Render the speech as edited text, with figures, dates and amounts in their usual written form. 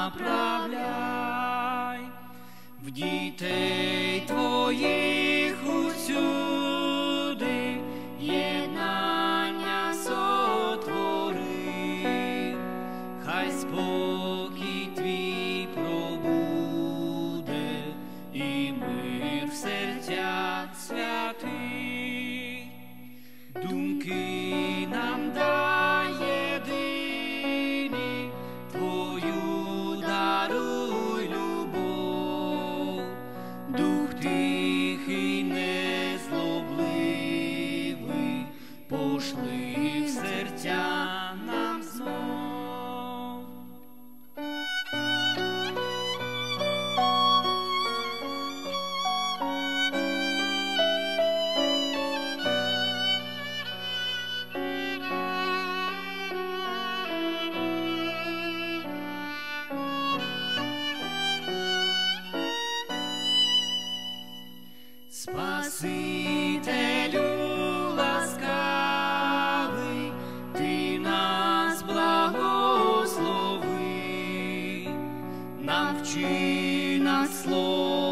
направляй, в дітей твоїх усюди єднання сотвори, хай спокій твій пробуде і мир в серцях святий. Думки нам дай єдині, твою даруй любов, дух тихий, незлобливий, пошли в серця нам знов. Спасителю ласкавий, ти нас благослови, навчи нас слово